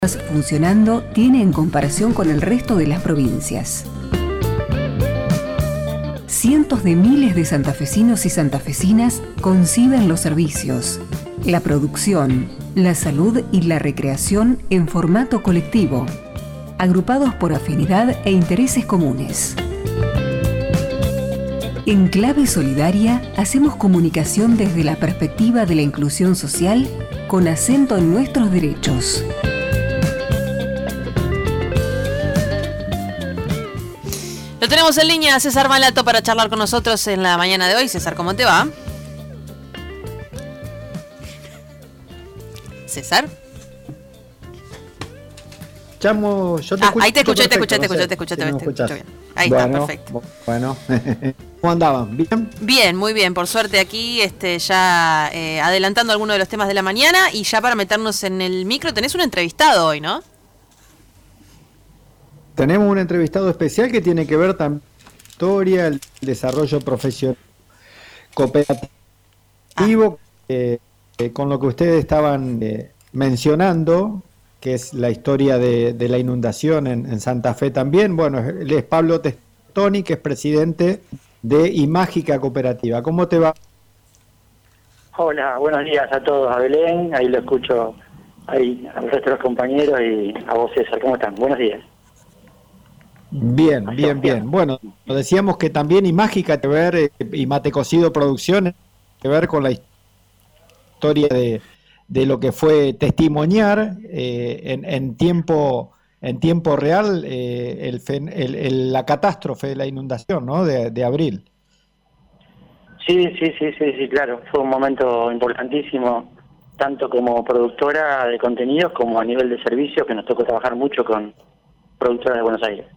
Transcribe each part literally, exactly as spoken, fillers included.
funcionando tiene en comparación con el resto de las provincias. Cientos de miles de santafesinos y santafesinas conciben los servicios, la producción, la salud y la recreación en formato colectivo, agrupados por afinidad e intereses comunes. En Clave Solidaria hacemos comunicación desde la perspectiva de la inclusión social con acento en nuestros derechos. Lo tenemos en línea a César Malato para charlar con nosotros en la mañana de hoy. César, ¿cómo te va? César. Chamo, yo te ah, escucho. Ahí te escuché, te escuché, te no sé escuché, te escuché, si te me escuché, escuchás. bien. Ahí bueno, está, perfecto. Bueno, ¿cómo andaban? ¿Bien? Bien, muy bien, por suerte aquí este, ya eh, adelantando algunos de los temas de la mañana y ya para meternos en el micro, tenés un entrevistado hoy, ¿no? Tenemos un entrevistado especial que tiene que ver también con la historia, el desarrollo profesional cooperativo, ah. eh, eh, con lo que ustedes estaban eh, mencionando, que es la historia de, de la inundación en, en Santa Fe también. Bueno, él es Pablo Testoni, que es presidente de Imágica Cooperativa. ¿Cómo te va? Hola, buenos días a todos, a Belén, ahí lo escucho, ahí al resto de los compañeros y a vos, César, ¿cómo están? Buenos días. Bien, bien, bien. Bueno, decíamos que también Imágica tiene que ver, eh, y Mate Cocido Producciones, tiene que ver con la historia de, de lo que fue testimoniar eh, en, en tiempo en tiempo real eh, el, el, el, la catástrofe de la inundación, ¿no? De, de abril. Sí, sí, sí, sí, sí, claro. Fue un momento importantísimo, tanto como productora de contenidos como a nivel de servicios, que nos tocó trabajar mucho con productoras de Buenos Aires.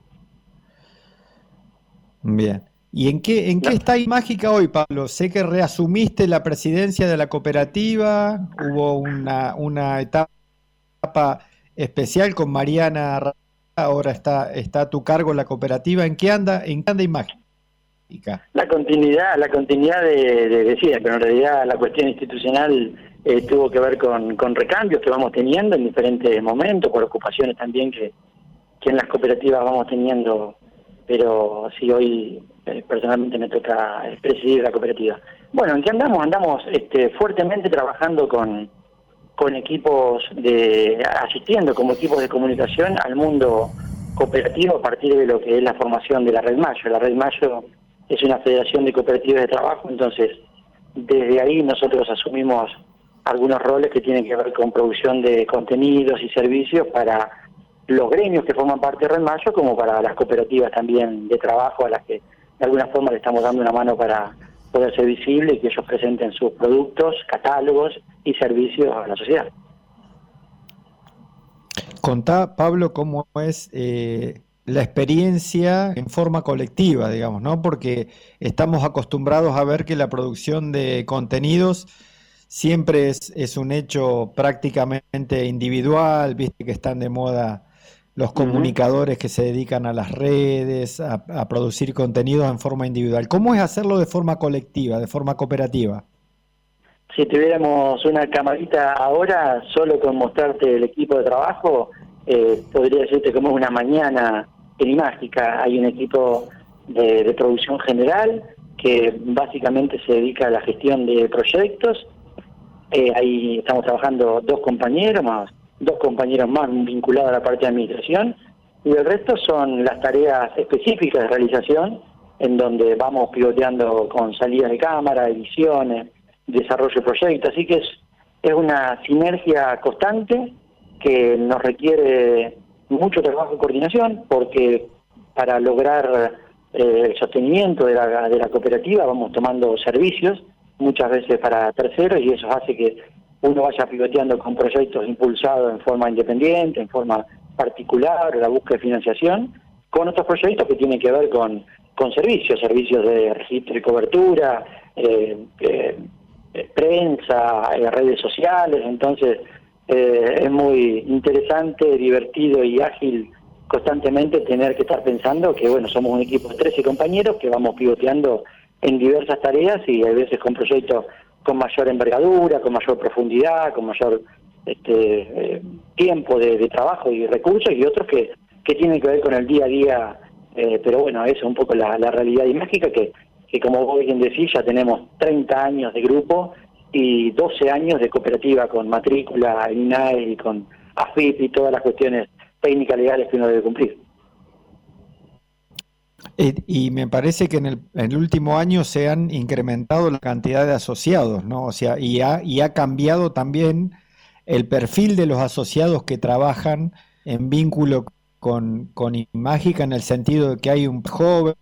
Bien. ¿Y en qué en qué no. está Imágica hoy, Pablo? Sé que reasumiste la presidencia de la cooperativa, hubo una, una etapa especial con Mariana, ahora está está a tu cargo la cooperativa. ¿En qué anda en qué anda Imágica? La continuidad, la continuidad de, de, de siempre, pero en realidad la cuestión institucional eh, tuvo que ver con, con recambios que vamos teniendo en diferentes momentos, por ocupaciones también que, que en las cooperativas vamos teniendo. Pero sí, hoy eh, personalmente me toca presidir la cooperativa. Bueno, ¿en qué andamos? Andamos este, fuertemente trabajando con, con equipos de, asistiendo como equipos de comunicación al mundo cooperativo a partir de lo que es la formación de la Red Mayo. La Red Mayo es una federación de cooperativas de trabajo, entonces desde ahí nosotros asumimos algunos roles que tienen que ver con producción de contenidos y servicios para los gremios que forman parte de Red Mayo, como para las cooperativas también de trabajo a las que de alguna forma le estamos dando una mano para poder ser visible y que ellos presenten sus productos, catálogos y servicios a la sociedad. Contá, Pablo, cómo es eh, la experiencia en forma colectiva, digamos, ¿no? Porque estamos acostumbrados a ver que la producción de contenidos siempre es, es un hecho prácticamente individual, viste que están de moda los comunicadores que se dedican a las redes, a, a producir contenidos en forma individual. ¿Cómo es hacerlo de forma colectiva, de forma cooperativa? Si tuviéramos una camarita ahora, solo con mostrarte el equipo de trabajo, eh, podría decirte cómo es una mañana en Imágica. Hay un equipo de, de producción general que básicamente se dedica a la gestión de proyectos. Eh, ahí estamos trabajando dos compañeros más, dos compañeros más vinculados a la parte de administración, y el resto son las tareas específicas de realización, en donde vamos pivoteando con salidas de cámara, ediciones, desarrollo de proyectos, así que es, es una sinergia constante que nos requiere mucho trabajo y coordinación, porque para lograr eh, el sostenimiento de la, de la cooperativa vamos tomando servicios, muchas veces para terceros, y eso hace que uno vaya pivoteando con proyectos impulsados en forma independiente, en forma particular, la búsqueda de financiación, con otros proyectos que tienen que ver con, con servicios, servicios de registro y cobertura, eh, eh, prensa, eh, redes sociales. Entonces eh, es muy interesante, divertido y ágil constantemente tener que estar pensando que bueno, somos un equipo de trece compañeros que vamos pivoteando en diversas tareas y a veces con proyectos con mayor envergadura, con mayor profundidad, con mayor este, eh, tiempo de, de trabajo y recursos, y otros que, que tienen que ver con el día a día, eh, pero bueno, esa es un poco la, la realidad imágica, que, que como vos bien decís, ya tenemos treinta años de grupo y doce años de cooperativa con matrícula, I N A E y con A F I P y todas las cuestiones técnicas legales que uno debe cumplir. Eh, y me parece que en el, en el último año se han incrementado la cantidad de asociados, ¿no? O sea, y ha, y ha cambiado también el perfil de los asociados que trabajan en vínculo con, con Imágica, en el sentido de que hay un joven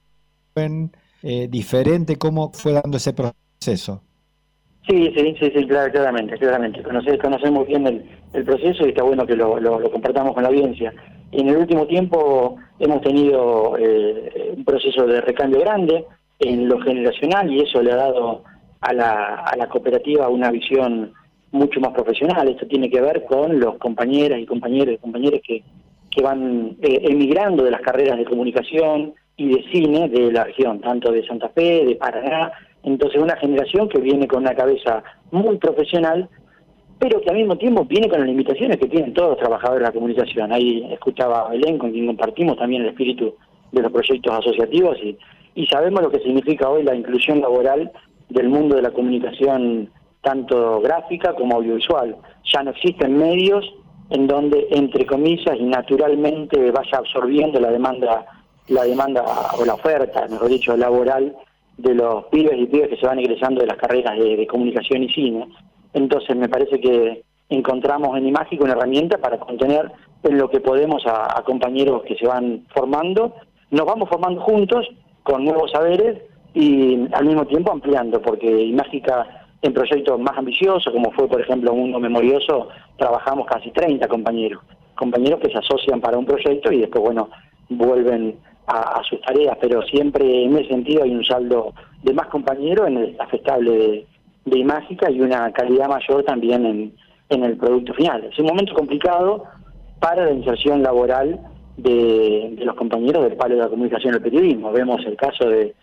eh, diferente. ¿Cómo fue dando ese proceso? Sí, sí, sí, sí, claro, claramente, claramente. Conoce, conocemos bien el, el proceso y está bueno que lo, lo, lo compartamos con la audiencia. En el último tiempo hemos tenido eh, un proceso de recambio grande en lo generacional, y eso le ha dado a la, a la cooperativa una visión mucho más profesional. Esto tiene que ver con los compañeras y compañeros y compañeros que, que van eh, emigrando de las carreras de comunicación y de cine de la región, tanto de Santa Fe, de Paraná. Entonces, una generación que viene con una cabeza muy profesional, pero que al mismo tiempo viene con las limitaciones que tienen todos los trabajadores de la comunicación. Ahí escuchaba a Belén, con quien compartimos también el espíritu de los proyectos asociativos, y, y sabemos lo que significa hoy la inclusión laboral del mundo de la comunicación, tanto gráfica como audiovisual. Ya no existen medios en donde, entre comillas, y naturalmente vaya absorbiendo la demanda, la demanda o la oferta, mejor dicho, laboral de los pibes y pibes que se van egresando de las carreras de, de comunicación y cine. Entonces me parece que encontramos en Imágica una herramienta para contener en lo que podemos a, a compañeros que se van formando. Nos vamos formando juntos con nuevos saberes y al mismo tiempo ampliando, porque Imágica, en proyectos más ambiciosos, como fue por ejemplo Mundo Memorioso, trabajamos casi treinta compañeros, compañeros que se asocian para un proyecto y después, bueno, vuelven a, a sus tareas, pero siempre en ese sentido hay un saldo de más compañeros en el staff estable de, de Imágica y una calidad mayor también en, en el producto final. Es un momento complicado para la inserción laboral de, de los compañeros del palo de la comunicación y el periodismo. Vemos el caso de,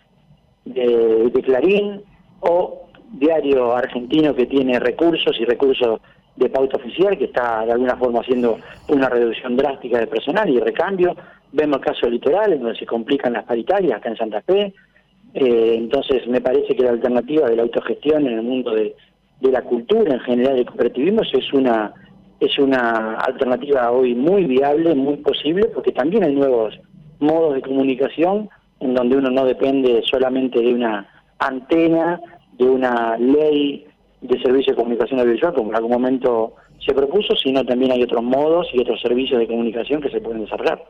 de, de Clarín o diario argentino, que tiene recursos y recursos de pauta oficial, que está de alguna forma haciendo una reducción drástica de personal y recambio. Vemos el caso del Litoral, en donde se complican las paritarias acá en Santa Fe. Eh, entonces me parece que la alternativa de la autogestión en el mundo de, de la cultura en general, del cooperativismo, es una es una alternativa hoy muy viable, muy posible, porque también hay nuevos modos de comunicación en donde uno no depende solamente de una antena, de una ley de servicio de comunicación audiovisual, como en algún momento se propuso, sino también hay otros modos y otros servicios de comunicación que se pueden desarrollar.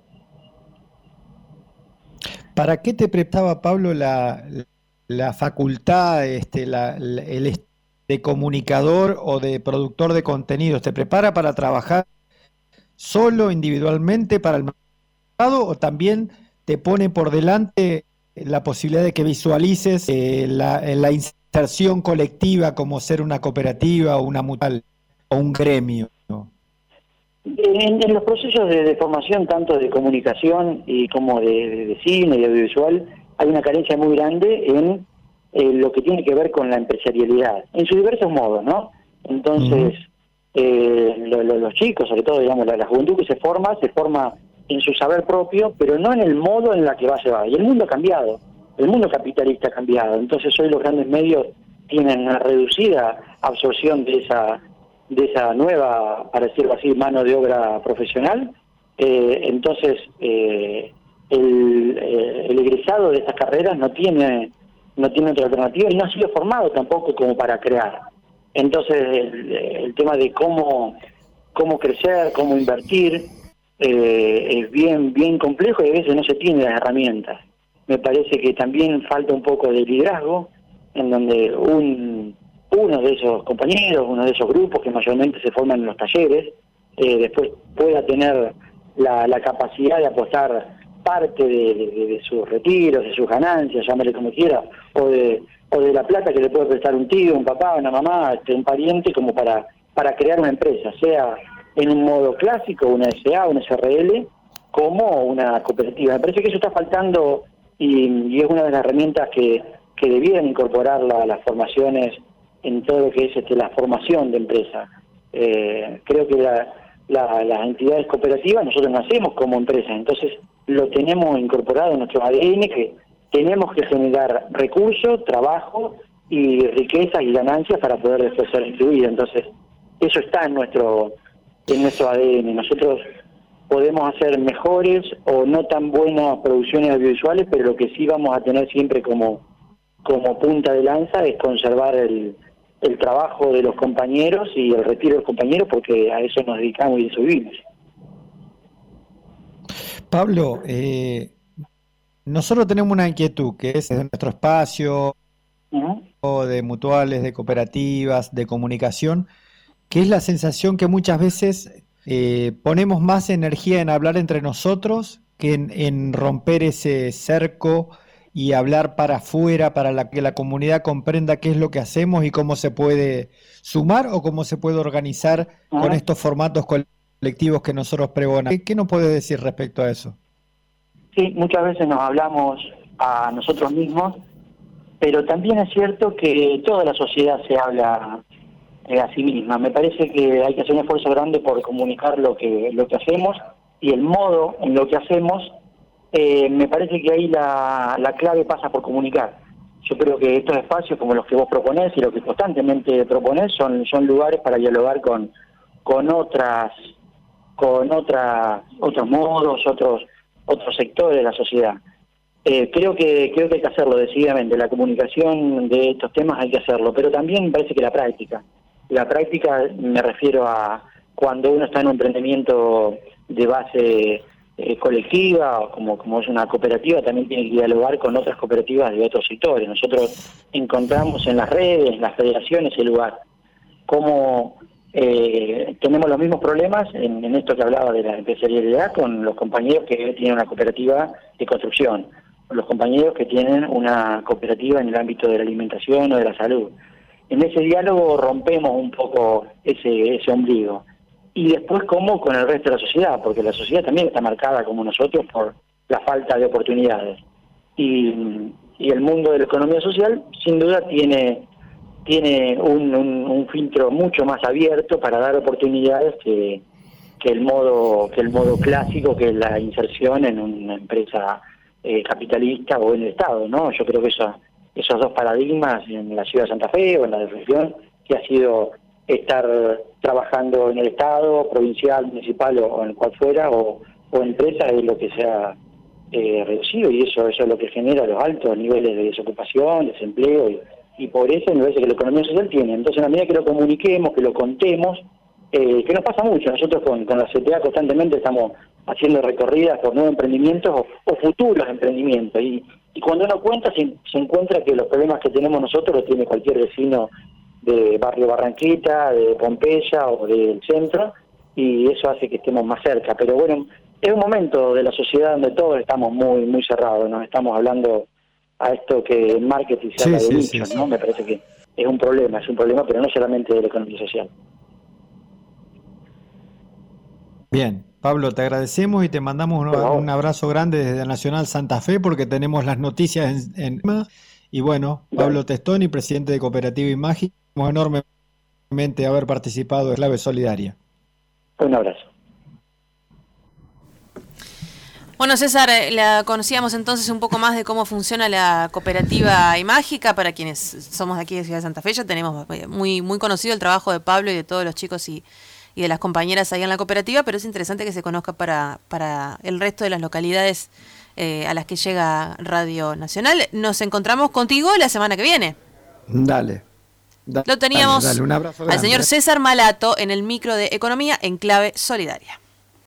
¿Para qué te prestaba, Pablo, la, la facultad, este, la, la, el de comunicador o de productor de contenidos? ¿Te prepara para trabajar solo, individualmente, para el mercado, o también te pone por delante la posibilidad de que visualices eh, la, la inserción colectiva, como ser una cooperativa o una mutual o un gremio? En, en los procesos de, de formación, tanto de comunicación y como de, de, de cine y audiovisual, hay una carencia muy grande en eh, lo que tiene que ver con la empresarialidad, en sus diversos modos, ¿no? Entonces, uh-huh. eh, lo, lo, los chicos, sobre todo, digamos, la, la juventud que se forma, se forma en su saber propio, pero no en el modo en la que va a llevar. Y el mundo ha cambiado, el mundo capitalista ha cambiado. Entonces hoy los grandes medios tienen una reducida absorción de esa de esa nueva, para decirlo así, mano de obra profesional. Eh, entonces eh, el, eh, el egresado de estas carreras no tiene no tiene otra alternativa y no ha sido formado tampoco como para crear. Entonces el, el tema de cómo cómo crecer, cómo invertir, eh, es bien bien complejo y a veces no se tiene las herramientas. Me parece que también falta un poco de liderazgo, en donde un uno de esos compañeros, uno de esos grupos que mayormente se forman en los talleres, eh, después pueda tener la, la capacidad de apostar parte de, de, de sus retiros, de sus ganancias, llámale como quiera, o de o de la plata que le puede prestar un tío, un papá, una mamá, este, un pariente, como para para crear una empresa, sea en un modo clásico, una S A, una S R L, como una cooperativa. Me parece que eso está faltando y, y es una de las herramientas que, que debieran incorporar la, las formaciones en todo lo que es este, la formación de empresa. Eh, creo que la, la, las entidades cooperativas, nosotros nacemos como empresas, entonces lo tenemos incorporado en nuestro A D N, que tenemos que generar recursos, trabajo y riquezas y ganancias para poder después ser distribuido. Entonces, eso está en nuestro, en nuestro A D N. Nosotros podemos hacer mejores o no tan buenas producciones audiovisuales, pero lo que sí vamos a tener siempre como, como punta de lanza es conservar el, el trabajo de los compañeros y el retiro de los compañeros, porque a eso nos dedicamos y eso vivimos. Pablo, eh, nosotros tenemos una inquietud que es de nuestro espacio, uh-huh. de mutuales, de cooperativas, de comunicación, que es la sensación que muchas veces eh, ponemos más energía en hablar entre nosotros que en, en romper ese cerco y hablar para afuera, para la, que la comunidad comprenda qué es lo que hacemos y cómo se puede sumar o cómo se puede organizar uh-huh. con estos formatos colectivos que nosotros pregonamos. ¿Qué, qué nos puede decir respecto a eso? Sí, muchas veces nos hablamos a nosotros mismos, pero también es cierto que toda la sociedad se habla eh, a sí misma. Me parece que hay que hacer un esfuerzo grande por comunicar lo que lo que hacemos y el modo en lo que hacemos. Eh, me parece que ahí la, la clave pasa por comunicar. Yo creo que estos espacios como los que vos proponés y lo que constantemente proponés son, son lugares para dialogar con, con otras, con otras, otros modos, otros, otros sectores de la sociedad. Eh, creo que creo que hay que hacerlo decididamente. La comunicación de estos temas hay que hacerlo, pero también me parece que la práctica. La práctica me refiero a cuando uno está en un emprendimiento de base eh, colectiva, como, como es una cooperativa, también tiene que dialogar con otras cooperativas de otros sectores. Nosotros encontramos en las redes, en las federaciones, el lugar. Cómo eh, tenemos los mismos problemas en, en esto que hablaba de la empresarialidad con los compañeros que tienen una cooperativa de construcción, los compañeros que tienen una cooperativa en el ámbito de la alimentación o de la salud. En ese diálogo rompemos un poco ese, ese ombligo. Y después cómo con el resto de la sociedad, porque la sociedad también está marcada como nosotros por la falta de oportunidades. Y, y el mundo de la economía social sin duda tiene, tiene un, un, un filtro mucho más abierto para dar oportunidades que, que el modo, que el modo clásico, que es la inserción en una empresa Eh, capitalista o en el Estado, ¿no? Yo creo que eso, esos dos paradigmas en la ciudad de Santa Fe o en la región, que ha sido estar trabajando en el Estado, provincial, municipal o, o en cual fuera, o, o empresa, es lo que se ha eh, reducido, y eso, eso es lo que genera los altos niveles de desocupación, desempleo y, y pobreza, me parece que la economía social tiene. Entonces, en la medida que lo comuniquemos, que lo contemos, eh, que nos pasa mucho, nosotros con, con la C T A constantemente estamos haciendo recorridas por nuevos emprendimientos o, o futuros emprendimientos, y, y cuando uno cuenta se, se encuentra que los problemas que tenemos nosotros los tiene cualquier vecino de Barrio Barranquita, de Pompeya o del centro, y eso hace que estemos más cerca. Pero bueno, es un momento de la sociedad donde todos estamos muy muy cerrados, nos estamos hablando a esto que en marketing se habla sí, de sí, nichos, sí, ¿no? Sí. Me parece que es un problema, es un problema, pero no solamente de la economía social. Bien, Pablo, te agradecemos y te mandamos un, un abrazo grande desde Nacional Santa Fe, porque tenemos las noticias en... en y bueno, Pablo Testoni, presidente de Cooperativa Imagi, enormemente haber participado en Clave Solidaria. Un abrazo. Bueno, César, la conocíamos entonces un poco más de cómo funciona la cooperativa Imágica. Para quienes somos de aquí de Ciudad de Santa Fe, ya tenemos muy, muy conocido el trabajo de Pablo y de todos los chicos y y de las compañeras ahí en la cooperativa, pero es interesante que se conozca para, para el resto de las localidades eh, a las que llega Radio Nacional. Nos encontramos contigo la semana que viene. Dale. dale Lo teníamos dale, dale, un abrazo grande. Al señor César Malato en el micro de Economía en Clave Solidaria.